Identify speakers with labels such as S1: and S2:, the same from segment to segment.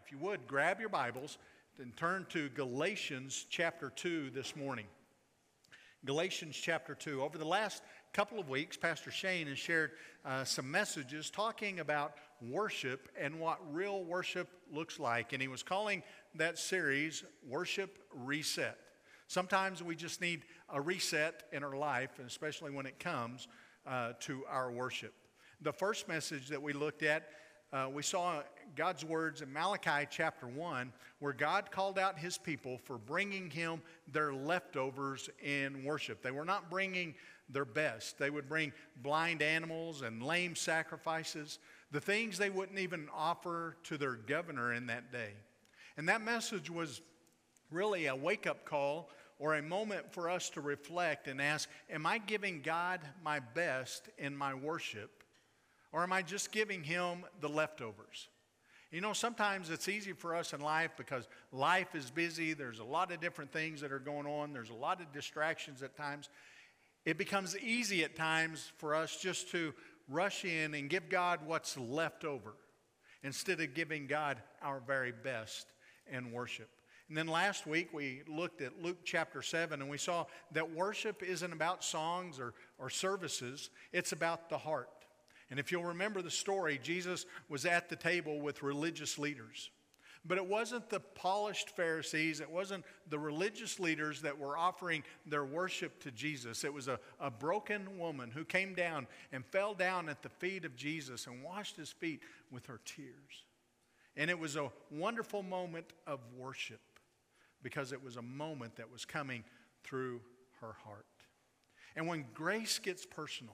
S1: if you would, grab your Bibles and turn to Galatians chapter 2 this morning. Galatians chapter 2. Over the last couple of weeks, Pastor Shane has shared some messages talking about worship and what real worship looks like. And he was calling that series Worship Reset. Sometimes we just need a reset in our life, and especially when it comes to our worship. The first message that we looked at, we saw God's words in Malachi chapter 1, where God called out his people for bringing him their leftovers in worship. They were not bringing their best. They would bring blind animals and lame sacrifices, the things they wouldn't even offer to their governor in that day. And that message was really a wake-up call or a moment for us to reflect and ask, am I giving God my best in my worship? Or am I just giving him the leftovers? You know, sometimes it's easy for us in life because life is busy. There's a lot of different things that are going on. There's a lot of distractions at times. It becomes easy at times for us just to rush in and give God what's left over instead of giving God our very best in worship. And then last week we looked at Luke chapter 7 and we saw that worship isn't about songs or services. It's about the heart. And if you'll remember the story, Jesus was at the table with religious leaders. But it wasn't the polished Pharisees, it wasn't the religious leaders that were offering their worship to Jesus. It was a broken woman who came down and fell down at the feet of Jesus and washed his feet with her tears. And it was a wonderful moment of worship because it was a moment that was coming through her heart. And when grace gets personal,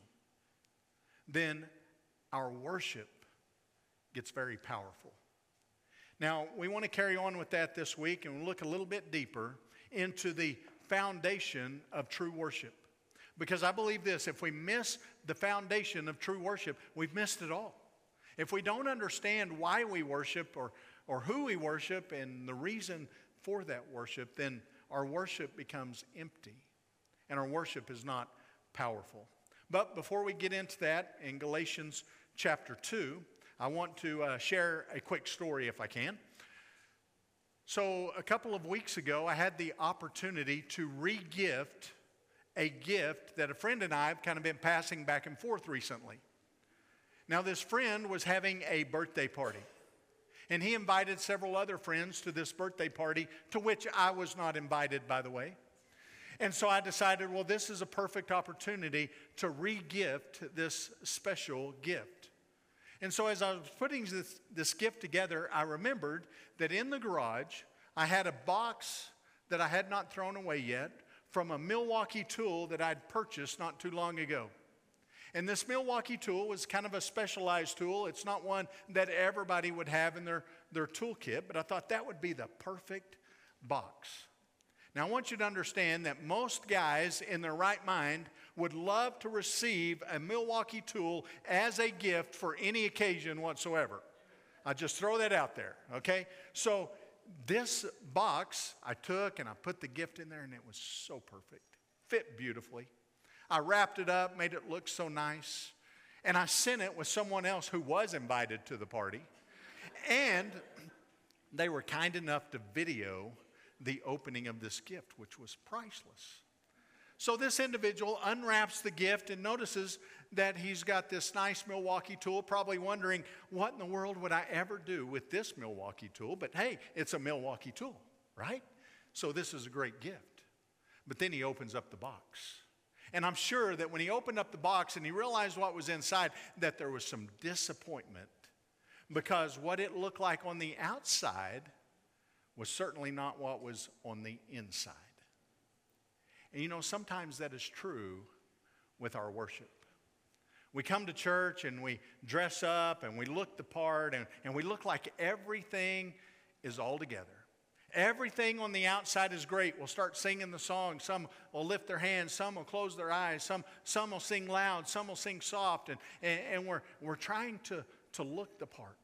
S1: then our worship gets very powerful. Now, we want to carry on with that this week and look a little bit deeper into the foundation of true worship. Because I believe this, if we miss the foundation of true worship, we've missed it all. If we don't understand why we worship or who we worship and the reason for that worship, then our worship becomes empty and our worship is not powerful. But before we get into that, in Galatians chapter 2, I want to share a quick story if I can. So a couple of weeks ago, I had the opportunity to re-gift a gift that a friend and I have kind of been passing back and forth recently. Now this friend was having a birthday party. And he invited several other friends to this birthday party, to which I was not invited, by the way. And so I decided, well, this is a perfect opportunity to re-gift this special gift. And so as I was putting this gift together, I remembered that in the garage, I had a box that I had not thrown away yet from a Milwaukee tool that I'd purchased not too long ago. And this Milwaukee tool was kind of a specialized tool. It's not one that everybody would have in their toolkit, but I thought that would be the perfect box. Now, I want you to understand that most guys in their right mind would love to receive a Milwaukee tool as a gift for any occasion whatsoever. I just throw that out there, okay? So this box I took and I put the gift in there and it was so perfect. Fit beautifully. I wrapped it up, made it look so nice, and I sent it with someone else who was invited to the party. And they were kind enough to video the opening of this gift, which was priceless. So this individual unwraps the gift and notices that he's got this nice Milwaukee tool, probably wondering, what in the world would I ever do with this Milwaukee tool? But hey, it's a Milwaukee tool, right? So this is a great gift. But then he opens up the box. And I'm sure that when he opened up the box and he realized what was inside, that there was some disappointment because what it looked like on the outside was certainly not what was on the inside. And you know, sometimes that is true with our worship. We come to church and we dress up and we look the part and we look like everything is all together. Everything on the outside is great. We'll start singing the song. Some will lift their hands. Some will close their eyes. Some will sing loud. Some will sing soft. And we're trying to look the part.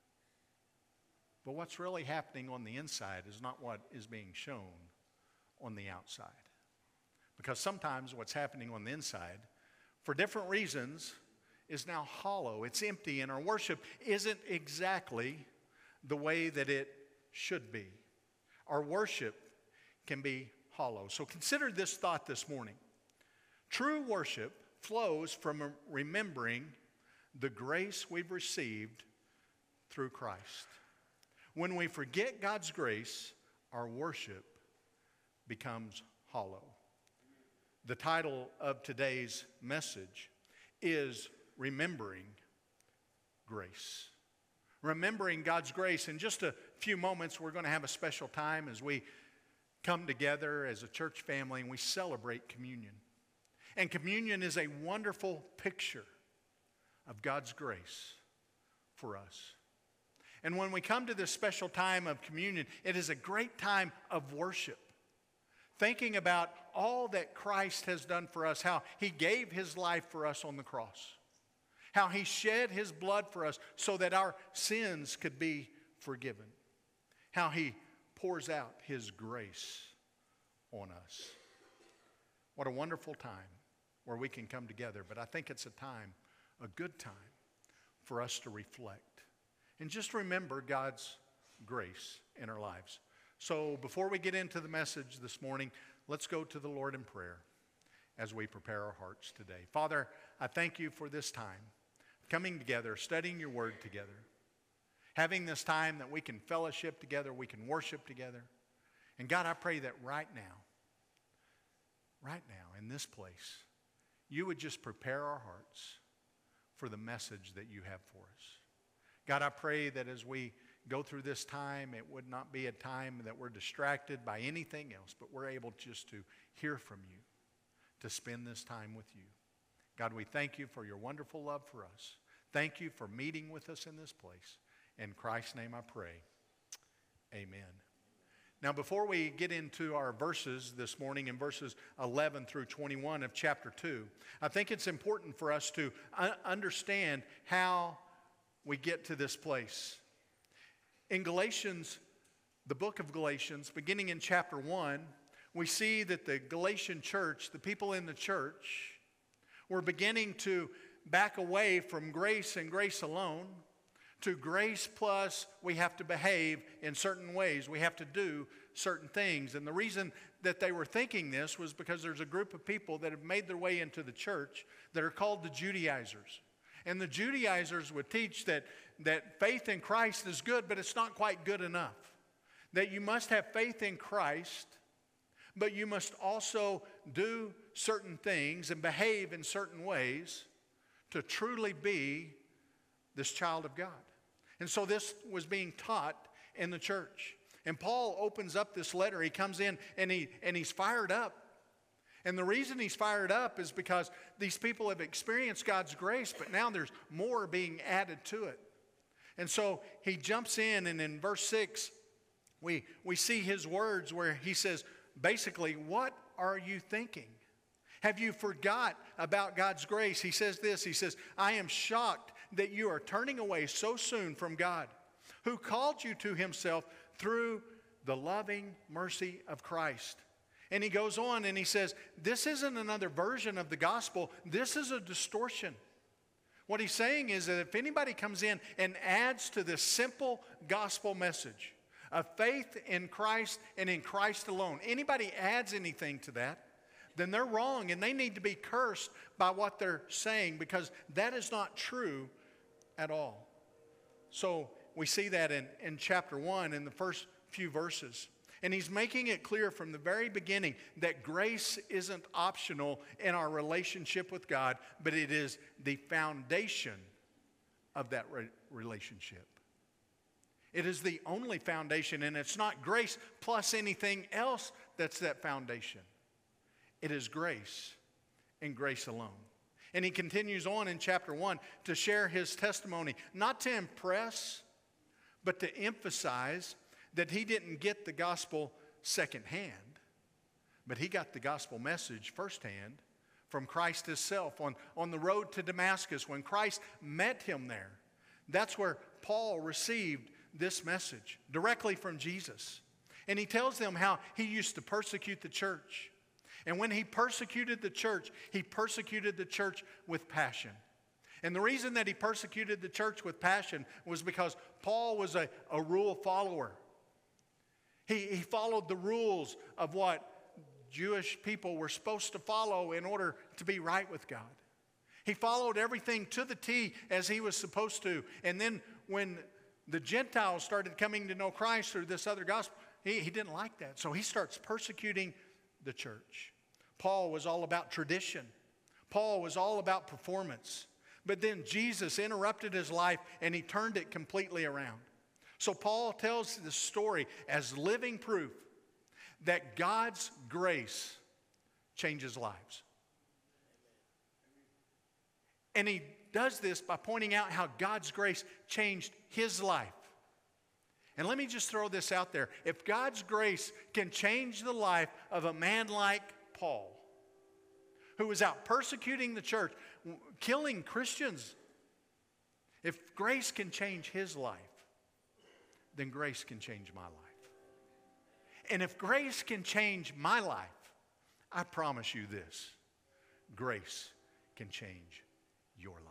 S1: But what's really happening on the inside is not what is being shown on the outside. Because sometimes what's happening on the inside, for different reasons, is now hollow. It's empty, and our worship isn't exactly the way that it should be. Our worship can be hollow. So consider this thought this morning. True worship flows from remembering the grace we've received through Christ. When we forget God's grace, our worship becomes hollow. The title of today's message is Remembering Grace. Remembering God's grace. In just a few moments, we're going to have a special time as we come together as a church family and we celebrate communion. And communion is a wonderful picture of God's grace for us. And when we come to this special time of communion, it is a great time of worship. Thinking about all that Christ has done for us, how He gave His life for us on the cross. How He shed His blood for us so that our sins could be forgiven. How He pours out His grace on us. What a wonderful time where we can come together. But I think it's a good time for us to reflect. And just remember God's grace in our lives. So before we get into the message this morning, let's go to the Lord in prayer as we prepare our hearts today. Father, I thank You for this time, coming together, studying Your word together, having this time that we can fellowship together, we can worship together. And God, I pray that right now, in this place, You would just prepare our hearts for the message that You have for us. God, I pray that as we go through this time, it would not be a time that we're distracted by anything else, but we're able just to hear from You, to spend this time with You. God, we thank You for Your wonderful love for us. Thank You for meeting with us in this place. In Christ's name I pray. Amen. Now, before we get into our verses this morning in verses 11 through 21 of chapter 2, I think it's important for us to understand how we get to this place. In Galatians, the book of Galatians, beginning in chapter 1, we see that the Galatian church, the people in the church, were beginning to back away from grace and grace alone to grace plus we have to behave in certain ways. We have to do certain things. And the reason that they were thinking this was because there's a group of people that have made their way into the church that are called the Judaizers. And the Judaizers would teach that faith in Christ is good, but it's not quite good enough. That you must have faith in Christ, but you must also do certain things and behave in certain ways to truly be this child of God. And so this was being taught in the church. And Paul opens up this letter. He comes in and he's fired up. And the reason he's fired up is because these people have experienced God's grace, but now there's more being added to it. And so he jumps in, and in verse 6, we see his words where he says, basically, what are you thinking? Have you forgot about God's grace? He says this, he says, I am shocked that you are turning away so soon from God, who called you to Himself through the loving mercy of Christ. And he goes on and he says, this isn't another version of the gospel. This is a distortion. What he's saying is that if anybody comes in and adds to this simple gospel message of faith in Christ and in Christ alone, anybody adds anything to that, then they're wrong and they need to be cursed by what they're saying, because that is not true at all. So we see that in chapter 1 in the first few verses. And he's making it clear from the very beginning that grace isn't optional in our relationship with God, but it is the foundation of that relationship. It is the only foundation, and it's not grace plus anything else that's that foundation. It is grace and grace alone. And he continues on in chapter 1 to share his testimony, not to impress, but to emphasize that he didn't get the gospel secondhand, but he got the gospel message firsthand from Christ Himself on the road to Damascus when Christ met him there. That's where Paul received this message directly from Jesus. And he tells them how he used to persecute the church. And when he persecuted the church with passion. And the reason that he persecuted the church with passion was because Paul was a rule follower. He followed the rules of what Jewish people were supposed to follow in order to be right with God. He followed everything to the T as he was supposed to. And then when the Gentiles started coming to know Christ through this other gospel, he didn't like that. So he starts persecuting the church. Paul was all about tradition. Paul was all about performance. But then Jesus interrupted his life and he turned it completely around. So Paul tells this story as living proof that God's grace changes lives. And he does this by pointing out how God's grace changed his life. And let me just throw this out there. If God's grace can change the life of a man like Paul, who was out persecuting the church, killing Christians, if grace can change his life, then grace can change my life. And if grace can change my life, I promise you this, grace can change your life.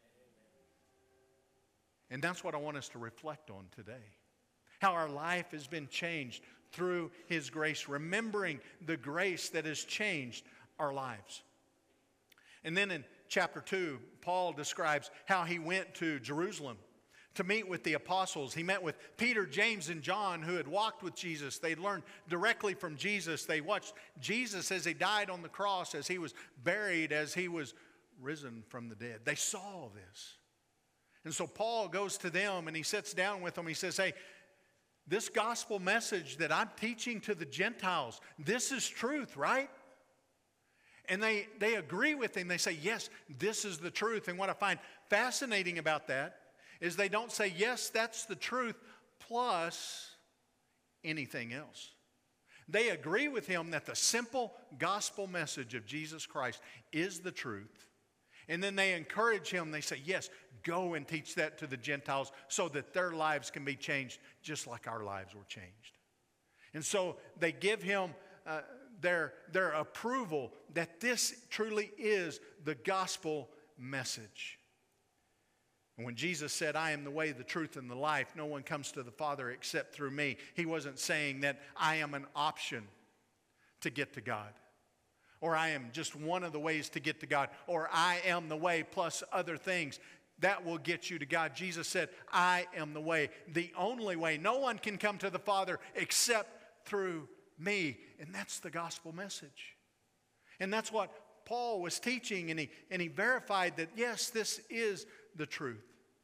S1: And that's what I want us to reflect on today. How our life has been changed through His grace, remembering the grace that has changed our lives. And then in chapter 2, Paul describes how he went to Jerusalem to meet with the apostles. He met with Peter, James, and John, who had walked with Jesus. They learned directly from Jesus. They watched Jesus as He died on the cross, as He was buried, as He was risen from the dead. They saw this. And so Paul goes to them and he sits down with them. He says, hey, this gospel message that I'm teaching to the Gentiles, this is truth, right? And they agree with him. They say, yes, this is the truth. And what I find fascinating about that is they don't say, yes, that's the truth, plus anything else. They agree with him that the simple gospel message of Jesus Christ is the truth. And then they encourage him. They say, yes, go and teach that to the Gentiles so that their lives can be changed just like our lives were changed. And so they give him their approval that this truly is the gospel message. And when Jesus said, I am the way, the truth, and the life, no one comes to the Father except through me, He wasn't saying that I am an option to get to God, or I am just one of the ways to get to God, or I am the way plus other things that will get you to God. Jesus said, I am the way, the only way. No one can come to the Father except through me. And that's the gospel message. And that's what Paul was teaching, and he verified that, yes, this is the truth.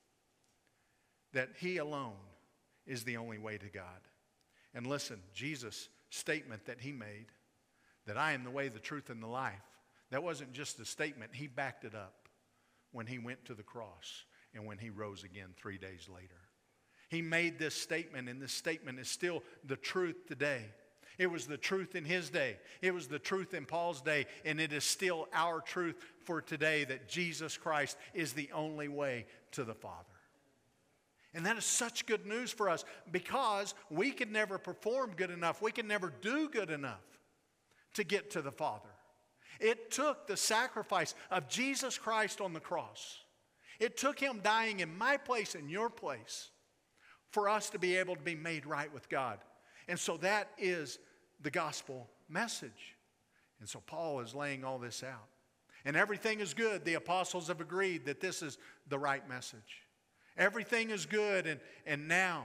S1: That He alone is the only way to God. And listen, Jesus' statement that He made, that I am the way, the truth, and the life, that wasn't just a statement. He backed it up when He went to the cross and when He rose again 3 days later. He made this statement, and this statement is still the truth today. It was the truth in His day. It was the truth in Paul's day, and it is still our truth for today, that Jesus Christ is the only way to the Father. And that is such good news for us, because we could never perform good enough. We can never do good enough to get to the Father. It took the sacrifice of Jesus Christ on the cross. It took Him dying in my place and your place for us to be able to be made right with God. And so that is the gospel message. And so Paul is laying all this out. And everything is good. The apostles have agreed that this is the right message. Everything is good, and now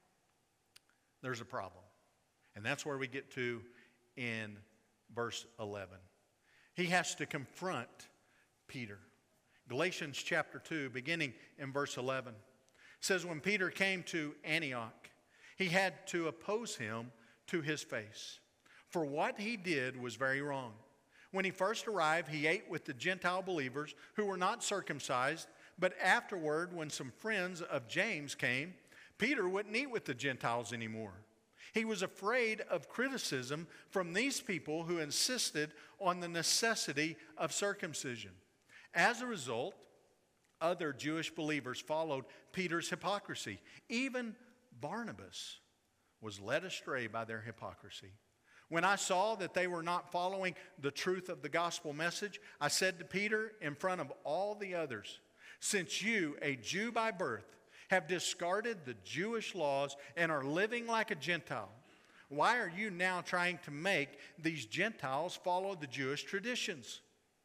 S1: there's a problem. And that's where we get to in verse 11. He has to confront Peter. Galatians chapter 2, beginning in verse 11, says, when Peter came to Antioch, he had to oppose him to his face, for what he did was very wrong. When he first arrived, he ate with the Gentile believers who were not circumcised, but afterward, when some friends of James came, Peter wouldn't eat with the Gentiles anymore. He was afraid of criticism from these people who insisted on the necessity of circumcision. As a result, other Jewish believers followed Peter's hypocrisy. Even Barnabas was led astray by their hypocrisy. When I saw that they were not following the truth of the gospel message, I said to Peter in front of all the others, since you, a Jew by birth, have discarded the Jewish laws and are living like a Gentile, Why are you now trying to make these Gentiles follow the Jewish traditions?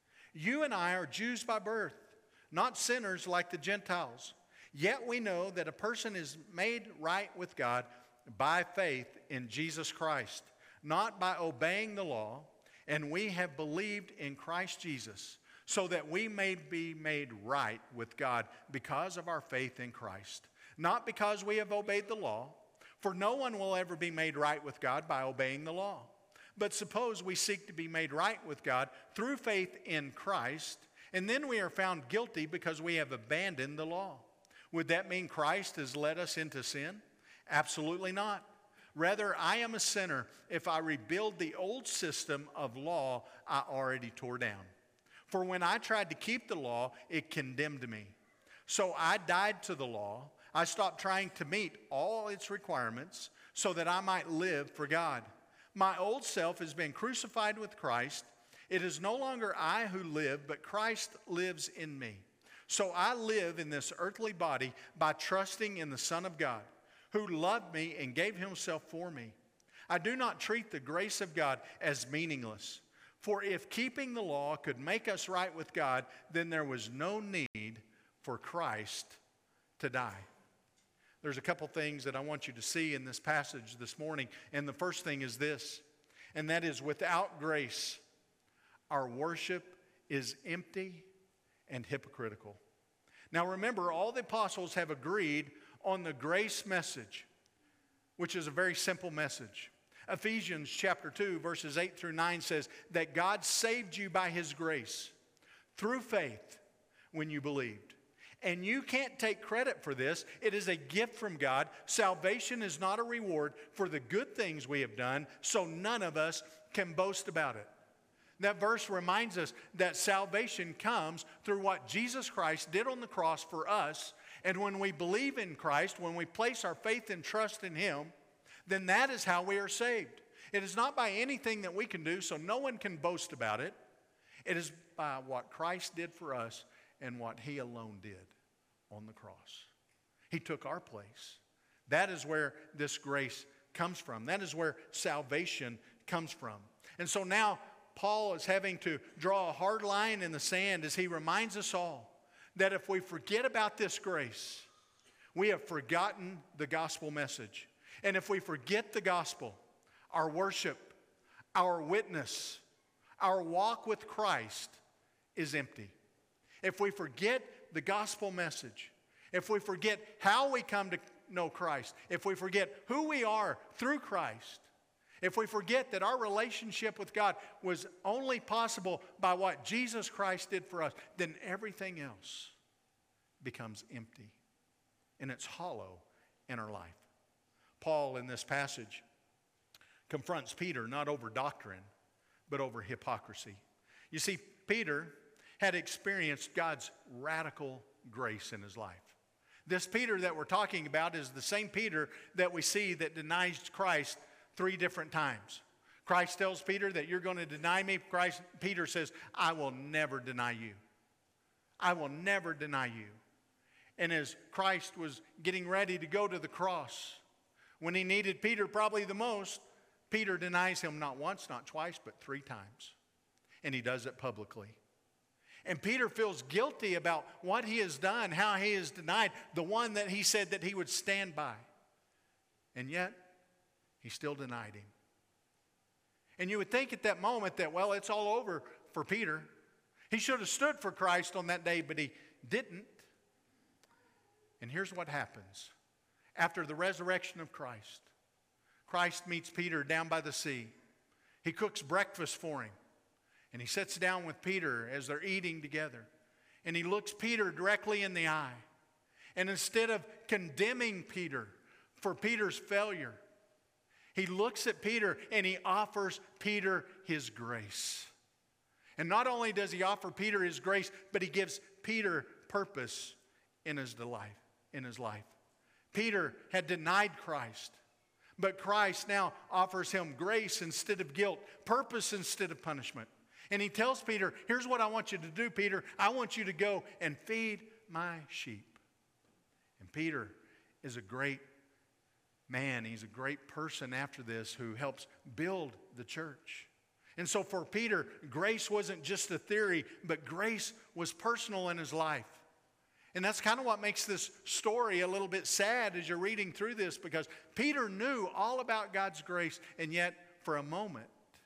S1: You and I are Jews by birth, not sinners like the Gentiles. Yet we know that a person is made right with God by faith in Jesus Christ, not by obeying the law, and we have believed in Christ Jesus, so that we may be made right with God because of our faith in Christ, not because we have obeyed the law, for no one will ever be made right with God by obeying the law. But suppose we seek to be made right with God through faith in Christ, and then we are found guilty because we have abandoned the law. Would that mean Christ has led us into sin? Absolutely not. Rather, I am a sinner if I rebuild the old system of law I already tore down. For when I tried to keep the law, it condemned me. So I died to the law. I stopped trying to meet all its requirements so that I might live for God. My old self has been crucified with Christ. It is no longer I who live, but Christ lives in me. So I live in this earthly body by trusting in the Son of God, who loved me and gave himself for me. I do not treat the grace of God as meaningless. For if keeping the law could make us right with God, then there was no need for Christ to die. There's a couple things that I want you to see in this passage this morning. And the first thing is this, and that is without grace, our worship is empty and hypocritical. Now remember, all the apostles have agreed on the grace message, which is a very simple message. Ephesians chapter 2, verses 8 through 9 says that God saved you by his grace through faith when you believed. And you can't take credit for this. It is a gift from God. Salvation is not a reward for the good things we have done, so none of us can boast about it. That verse reminds us that salvation comes through what Jesus Christ did on the cross for us. And when we believe in Christ, when we place our faith and trust in him, then that is how we are saved. It is not by anything that we can do, so no one can boast about it. It is by what Christ did for us and what he alone did on the cross. He took our place. That is where this grace comes from. That is where salvation comes from. And so now Paul is having to draw a hard line in the sand as he reminds us all that if we forget about this grace, we have forgotten the gospel message. And if we forget the gospel, our worship, our witness, our walk with Christ is empty. If we forget the gospel message, if we forget how we come to know Christ, if we forget who we are through Christ, if we forget that our relationship with God was only possible by what Jesus Christ did for us, then everything else becomes empty and it's hollow in our life. Paul, in this passage, confronts Peter not over doctrine, but over hypocrisy. You see, Peter had experienced God's radical grace in his life. This Peter that we're talking about is the same Peter that we see that denies Christ 3 different times. Christ tells Peter that you're going to deny me. Peter says, I will never deny you. I will never deny you. And as Christ was getting ready to go to the cross, when he needed Peter probably the most, Peter denies him not once, not twice, but 3 times. And he does it publicly. And Peter feels guilty about what he has done, how he has denied the one that he said that he would stand by. And yet, he still denied him. And you would think at that moment that, well, it's all over for Peter. He should have stood for Christ on that day, but he didn't. And here's what happens. After the resurrection of Christ, Christ meets Peter down by the sea. He cooks breakfast for him. And he sits down with Peter as they're eating together. And he looks Peter directly in the eye. And instead of condemning Peter for Peter's failure, he looks at Peter and he offers Peter his grace. And not only does he offer Peter his grace, but he gives Peter purpose in his life. Peter had denied Christ, but Christ now offers him grace instead of guilt, purpose instead of punishment. And he tells Peter, here's what I want you to do, Peter. I want you to go and feed my sheep. And Peter is a great man, he's a great person after this who helps build the church. And so for Peter, grace wasn't just a theory, but grace was personal in his life. And that's kind of what makes this story a little bit sad as you're reading through this, because Peter knew all about God's grace, and yet for a moment,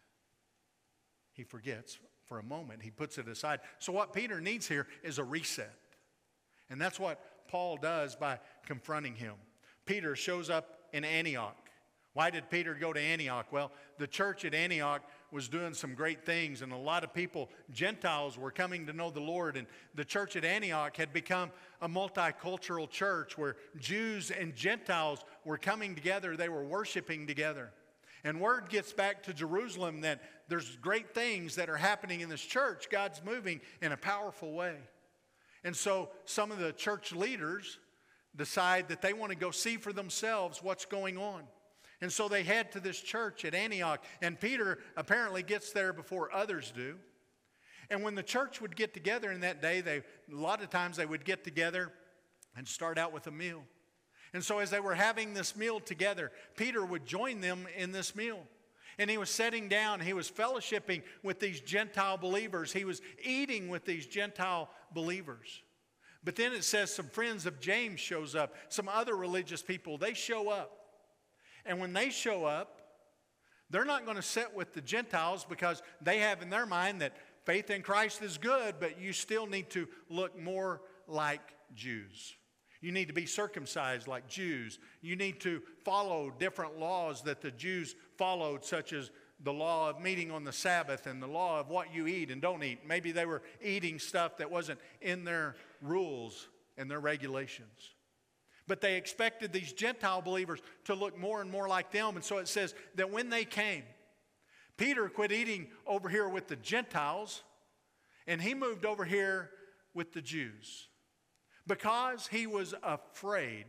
S1: he forgets. For a moment, he puts it aside. So what Peter needs here is a reset. And that's what Paul does by confronting him. Peter shows up in Antioch. Why did Peter go to Antioch? Well, the church at Antioch was doing some great things, and a lot of people, Gentiles, were coming to know the Lord. And the church at Antioch had become a multicultural church where Jews and Gentiles were coming together. They were worshiping together. And word gets back to Jerusalem that there's great things that are happening in this church. God's moving in a powerful way. And so some of the church leaders decide that they want to go see for themselves what's going on. And so they head to this church at Antioch, and Peter apparently gets there before others do. And when the church would get together in that day, a lot of times they would get together and start out with a meal. And so as they were having this meal together, Peter would join them in this meal. And he was sitting down, he was fellowshipping with these Gentile believers. He was eating with these Gentile believers. But then it says some friends of James shows up, some other religious people, they show up. And when they show up, they're not going to sit with the Gentiles because they have in their mind that faith in Christ is good, but you still need to look more like Jews. You need to be circumcised like Jews. You need to follow different laws that the Jews followed, such as the law of meeting on the Sabbath and the law of what you eat and don't eat. Maybe they were eating stuff that wasn't in their rules and their regulations. But they expected these Gentile believers to look more and more like them. And so it says that when they came, Peter quit eating over here with the Gentiles, and he moved over here with the Jews, because he was afraid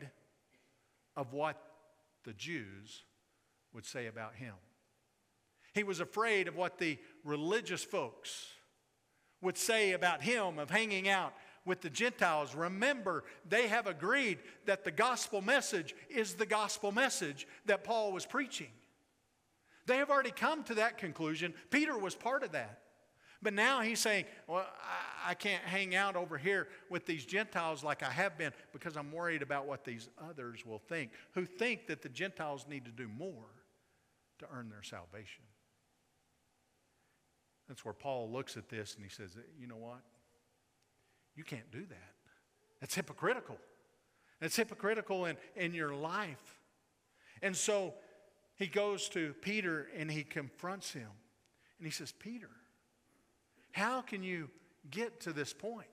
S1: of what the Jews would say about him. He was afraid of what the religious folks would say about him, of hanging out with the Gentiles. Remember, they have agreed that the gospel message is the gospel message that Paul was preaching. They have already come to that conclusion. Peter was part of that. But now he's saying, well, I can't hang out over here with these Gentiles like I have been, because I'm worried about what these others will think, who think that the Gentiles need to do more to earn their salvation. That's where Paul looks at this and he says, you know what? You can't do that. That's hypocritical. It's hypocritical in your life. And so he goes to Peter and he confronts him. And he says, Peter, how can you get to this point?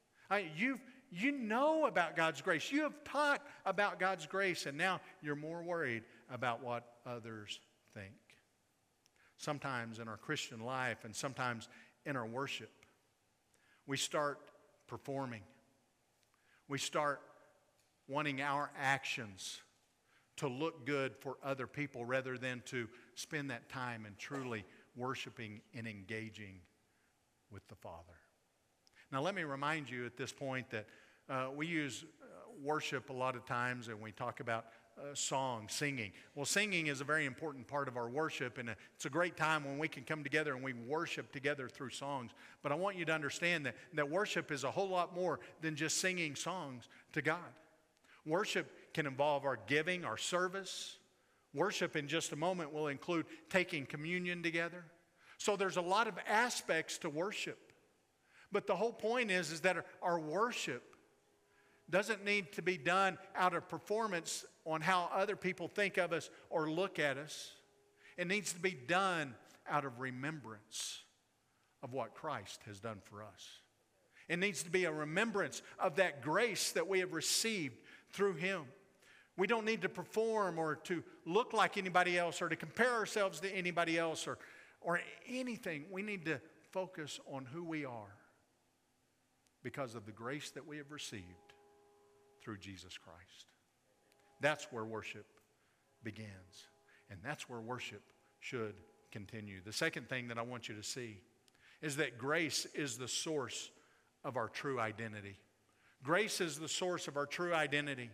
S1: You know about God's grace. You have taught about God's grace, and now you're more worried about what others think. Sometimes in our Christian life and sometimes in our worship, we start performing. We start wanting our actions to look good for other people rather than to spend that time in truly worshiping and engaging with the Father. Now let me remind you at this point that we use worship a lot of times, and we talk about song, singing. Well, singing is a very important part of our worship, and it's a great time when we can come together and we worship together through songs. But I want you to understand that worship is a whole lot more than just singing songs to God. Worship can involve our giving, our service. Worship in just a moment will include taking communion together. So there's a lot of aspects to worship. But the whole point is that our worship doesn't need to be done out of performance on how other people think of us or look at us. It needs to be done out of remembrance of what Christ has done for us. It needs to be a remembrance of that grace that we have received through Him. We don't need to perform or to look like anybody else or to compare ourselves to anybody else or anything. We need to focus on who we are because of the grace that we have received through Jesus Christ. That's where worship begins, and that's where worship should continue. The second thing that I want you to see is that grace is the source of our true identity. Grace is the source of our true identity.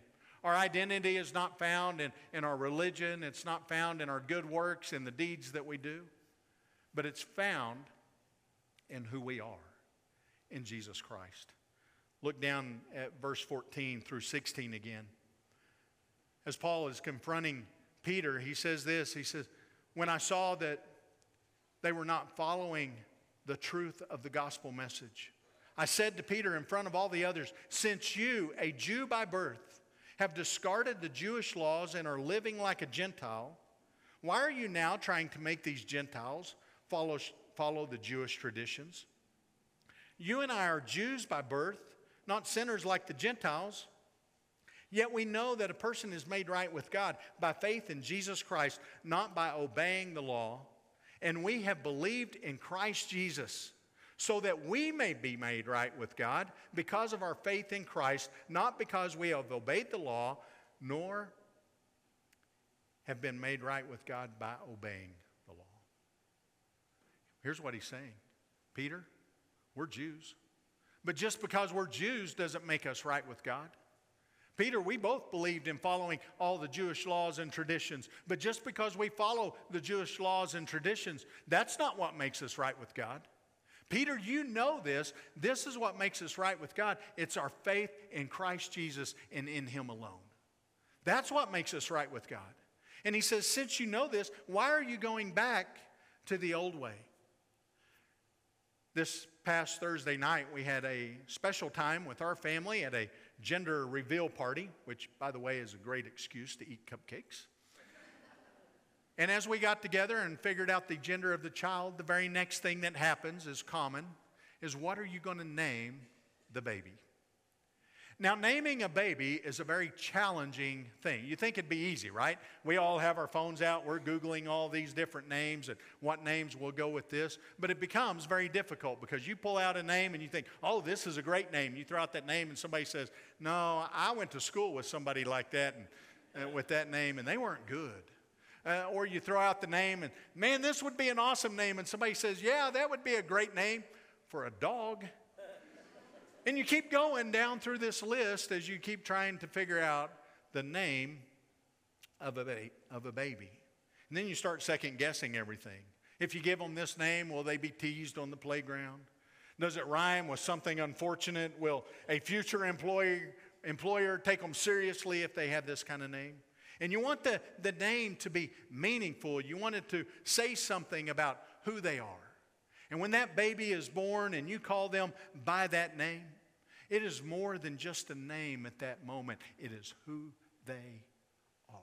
S1: Our identity is not found in our religion. It's not found in our good works and the deeds that we do. But it's found in who we are in Jesus Christ. Look down at verse 14 through 16 again. As Paul is confronting Peter, he says this. He says, when I saw that they were not following the truth of the gospel message, I said to Peter in front of all the others, since you, a Jew by birth, have discarded the Jewish laws and are living like a Gentile, why are you now trying to make these Gentiles follow the Jewish traditions? You and I are Jews by birth, not sinners like the Gentiles. Yet we know that a person is made right with God by faith in Jesus Christ, not by obeying the law. And we have believed in Christ Jesus, so that we may be made right with God because of our faith in Christ, not because we have obeyed the law, nor have been made right with God by obeying the law. Here's what he's saying. Peter, we're Jews. But just because we're Jews doesn't make us right with God. Peter, we both believed in following all the Jewish laws and traditions. But just because we follow the Jewish laws and traditions, that's not what makes us right with God. Peter, you know this. This is what makes us right with God. It's our faith in Christ Jesus and in Him alone. That's what makes us right with God. And he says, since you know this, why are you going back to the old way? This past Thursday night, we had a special time with our family at a gender reveal party, which, by the way, is a great excuse to eat cupcakes. And as we got together and figured out the gender of the child, the very next thing that happens is common, is what are you going to name the baby? Now, naming a baby is a very challenging thing. You think it'd be easy, right? We all have our phones out. We're Googling all these different names and what names will go with this. But it becomes very difficult because you pull out a name and you think, oh, this is a great name. You throw out that name and somebody says, no, I went to school with somebody like that and with that name and they weren't good. Or you throw out the name and, man, this would be an awesome name. And somebody says, yeah, that would be a great name for a dog. And you keep going down through this list as you keep trying to figure out the name of a baby. And then you start second guessing everything. If you give them this name, will they be teased on the playground? Does it rhyme with something unfortunate? Will a future employer take them seriously if they have this kind of name? And you want the name to be meaningful. You want it to say something about who they are. And when that baby is born and you call them by that name, it is more than just a name at that moment. It is who they are.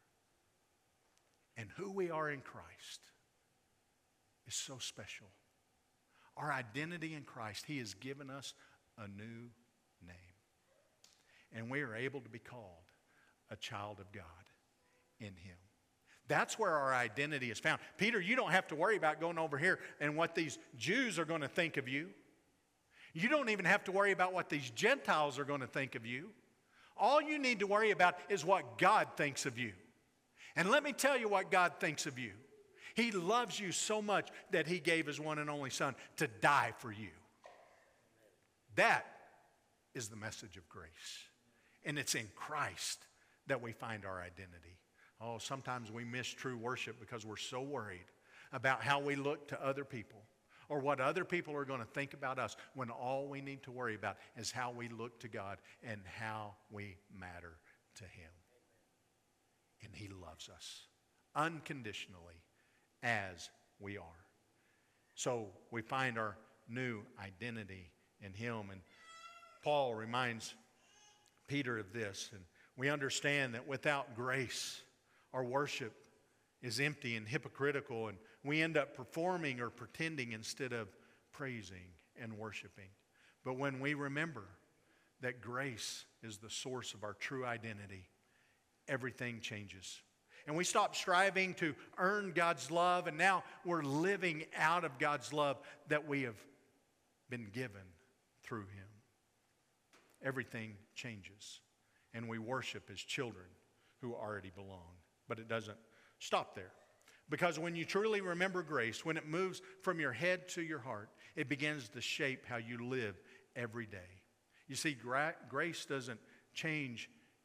S1: And who we are in Christ is so special. Our identity in Christ, He has given us a new name. And we are able to be called a child of God in Him. That's where our identity is found. Peter, you don't have to worry about going over here and what these Jews are going to think of you. You don't even have to worry about what these Gentiles are going to think of you. All you need to worry about is what God thinks of you. And let me tell you what God thinks of you. He loves you so much that He gave His one and only Son to die for you. That is the message of grace. And it's in Christ that we find our identity. Oh, sometimes we miss true worship because we're so worried about how we look to other people or what other people are going to think about us, when all we need to worry about is how we look to God and how we matter to Him. And He loves us unconditionally as we are. So we find our new identity in Him. And Paul reminds Peter of this. And we understand that without grace, our worship is empty and hypocritical, and we end up performing or pretending instead of praising and worshiping. But when we remember that grace is the source of our true identity, everything changes. And we stop striving to earn God's love, and now we're living out of God's love that we have been given through Him. Everything changes, and we worship as children who already belong. But it doesn't stop there. Because when you truly remember grace, when it moves from your head to your heart, it begins to shape how you live every day. You see, grace doesn't change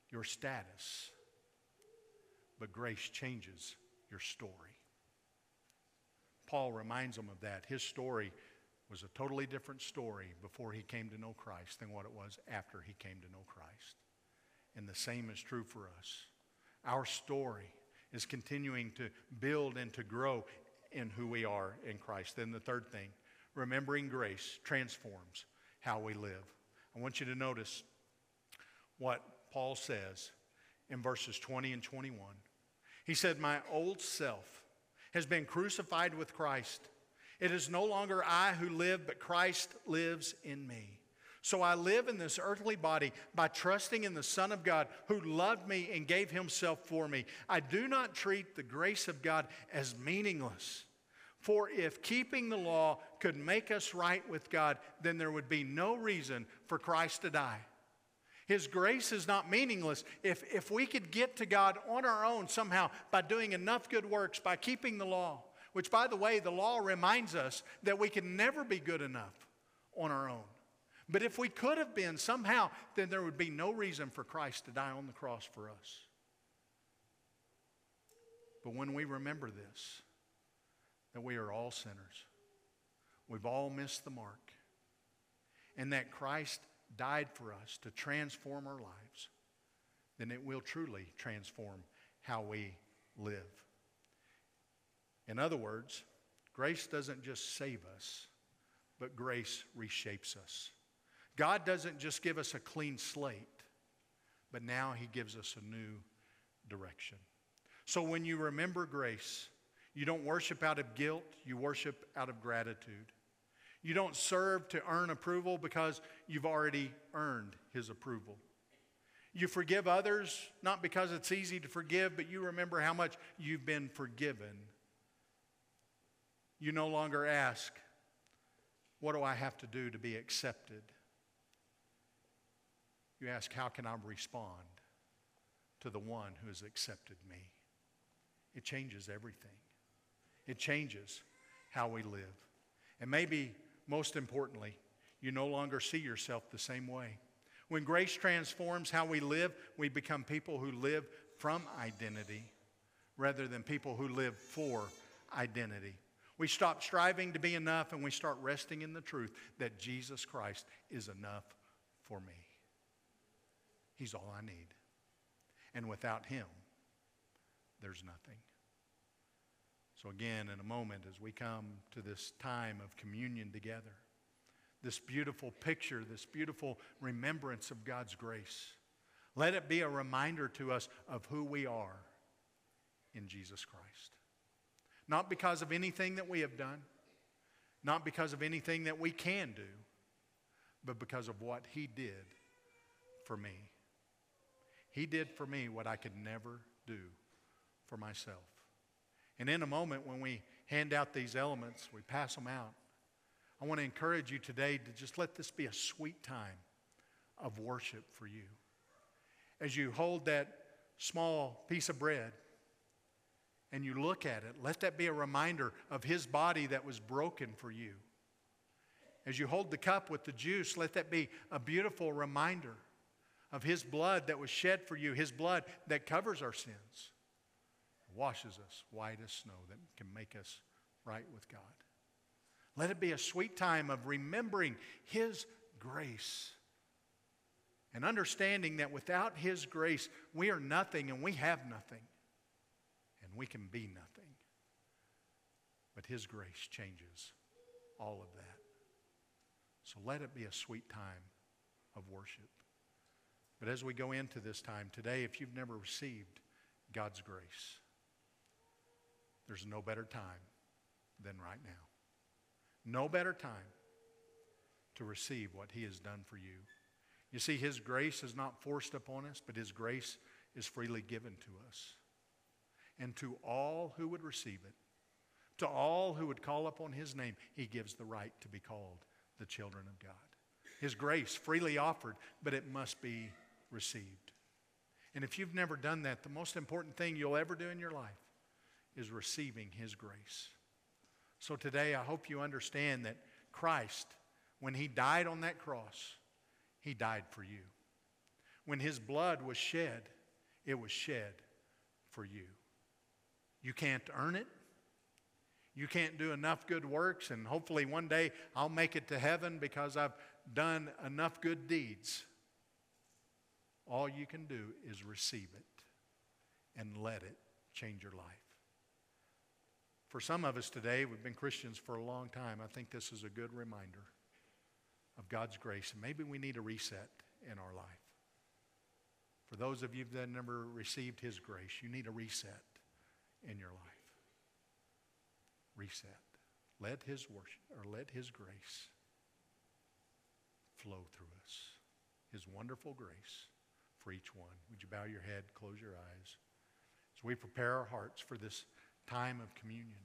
S1: your status, but grace changes your story. Paul reminds them of that. His story was a totally different story before he came to know Christ than what it was after he came to know Christ. And the same is true for us. Our story is continuing to build and to grow in who we are in Christ. Then the third thing, remembering grace transforms how we live. I want you to notice what Paul says in verses 20 and 21. He said, my old self has been crucified with Christ. It is no longer I who live, but Christ lives in me. So I live in this earthly body by trusting in the Son of God who loved me and gave himself for me. I do not treat the grace of God as meaningless. For if keeping the law could make us right with God, then there would be no reason for Christ to die. His grace is not meaningless. If we could get to God on our own somehow by doing enough good works, by keeping the law, which, by the way, the law reminds us that we can never be good enough on our own. But if we could have been somehow, then there would be no reason for Christ to die on the cross for us. But when we remember this, that we are all sinners, we've all missed the mark, and that Christ died for us to transform our lives, then it will truly transform how we live. In other words, grace doesn't just save us, but grace reshapes us. God doesn't just give us a clean slate, but now he gives us a new direction. So when you remember grace, you don't worship out of guilt, you worship out of gratitude. You don't serve to earn approval because you've already earned his approval. You forgive others, not because it's easy to forgive, but you remember how much you've been forgiven. You no longer ask, what do I have to do to be accepted? You ask, how can I respond to the one who has accepted me? It changes everything. It changes how we live. And maybe most importantly, you no longer see yourself the same way. When grace transforms how we live, we become people who live from identity rather than people who live for identity. We stop striving to be enough and we start resting in the truth that Jesus Christ is enough for me. He's all I need. And without him, there's nothing. So again, in a moment, as we come to this time of communion together, this beautiful picture, this beautiful remembrance of God's grace, let it be a reminder to us of who we are in Jesus Christ. Not because of anything that we have done, not because of anything that we can do, but because of what he did for me. He did for me what I could never do for myself. And in a moment when we hand out these elements, we pass them out, I want to encourage you today to just let this be a sweet time of worship for you. As you hold that small piece of bread and you look at it, let that be a reminder of his body that was broken for you. As you hold the cup with the juice, let that be a beautiful reminder of his blood that was shed for you, his blood that covers our sins, washes us white as snow, that can make us right with God. Let it be a sweet time of remembering his grace and understanding that without his grace, we are nothing and we have nothing and we can be nothing. But his grace changes all of that. So let it be a sweet time of worship. But as we go into this time today, if you've never received God's grace, there's no better time than right now. No better time to receive what he has done for you. You see, his grace is not forced upon us, but his grace is freely given to us. And to all who would receive it, to all who would call upon his name, he gives the right to be called the children of God. His grace freely offered, but it must be received. And if you've never done that, the most important thing you'll ever do in your life is receiving his grace. So today I hope you understand that Christ, when he died on that cross, he died for you. when his blood was shed, it was shed for you. You can't earn it. You can't do enough good works, and hopefully one day I'll make it to heaven because I've done enough good deeds. All you can do is receive it and let it change your life. For some of us today, we've been Christians for a long time. I think this is a good reminder of God's grace. And maybe we need a reset in our life. For those of you that never received his grace, you need a reset in your life. Reset. Let his worship, or let his grace flow through us. His wonderful grace for each one. Would you bow your head, close your eyes, as we prepare our hearts for this time of communion.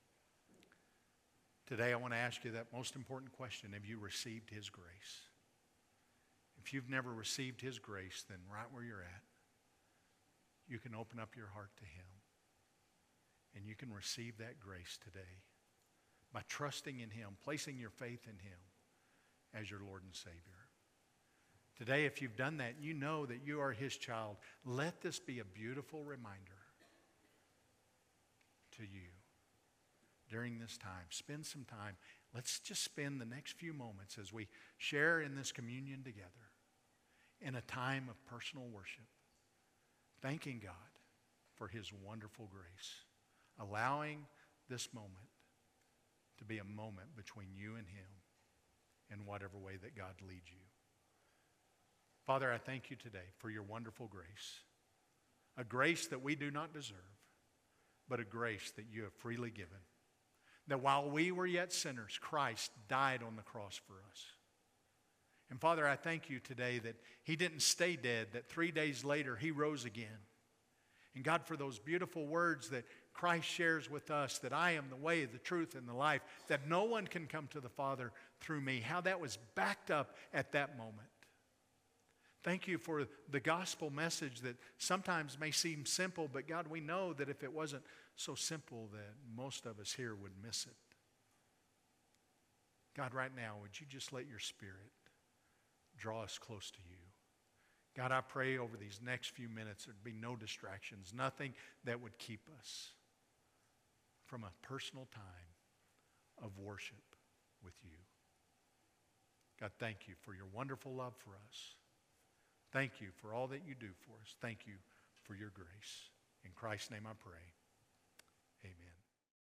S1: Today I want to ask you that most important question: have you received his grace? If you've never received his grace, then right where you're at, you can open up your heart to him. And you can receive that grace today by trusting in him, placing your faith in him as your Lord and Savior. Today, if you've done that, you know that you are his child. Let this be a beautiful reminder to you during this time. Spend some time. Let's just spend the next few moments as we share in this communion together in a time of personal worship, thanking God for his wonderful grace, allowing this moment to be a moment between you and him in whatever way that God leads you. Father, I thank you today for your wonderful grace, a grace that we do not deserve, but a grace that you have freely given. That while we were yet sinners, Christ died on the cross for us. And Father, I thank you today that he didn't stay dead, that 3 days later he rose again. And God, for those beautiful words that Christ shares with us, that I am the way, the truth, and the life, that no one can come to the Father through me, how that was backed up at that moment. Thank you for the gospel message that sometimes may seem simple, but God, we know that if it wasn't so simple that most of us here would miss it. God, right now, would you just let your Spirit draw us close to you? God, I pray over these next few minutes there'd be no distractions, nothing that would keep us from a personal time of worship with you. God, thank you for your wonderful love for us. Thank you for all that you do for us. Thank you for your grace. In Christ's name I pray.